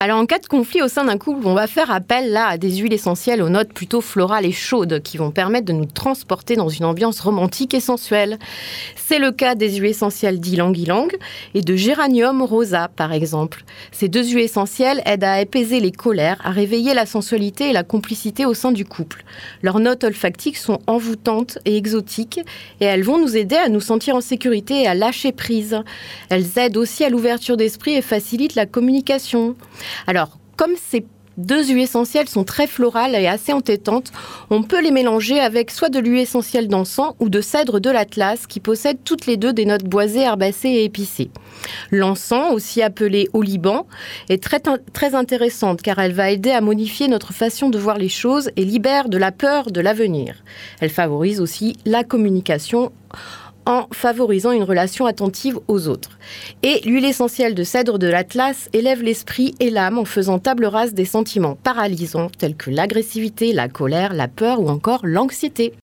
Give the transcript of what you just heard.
Alors en cas de conflit au sein d'un couple, on va faire appel là à des huiles essentielles aux notes plutôt florales et chaudes qui vont permettre de nous transporter dans une ambiance romantique et sensuelle. C'est le cas des huiles essentielles d'ylang-ylang et de géranium rosa par exemple. Ces deux huiles essentielles aident à apaiser les colères, à réveiller la sensualité et la complicité au sein du couple. Leurs notes olfactiques sont envoûtantes et exotiques et elles vont nous aider à nous sentir en sécurité et à lâcher prise. Elles aident aussi à l'ouverture d'esprit et facilitent la communication. Alors, comme ces deux huiles essentielles sont très florales et assez entêtantes, on peut les mélanger avec soit de l'huile essentielle d'encens ou de cèdre de l'Atlas qui possèdent toutes les deux des notes boisées, herbacées et épicées. L'encens, aussi appelé oliban, est très intéressante car elle va aider à modifier notre façon de voir les choses et libère de la peur de l'avenir. Elle favorise aussi la communication en favorisant une relation attentive aux autres. Et l'huile essentielle de cèdre de l'Atlas élève l'esprit et l'âme en faisant table rase des sentiments paralysants tels que l'agressivité, la colère, la peur ou encore l'anxiété.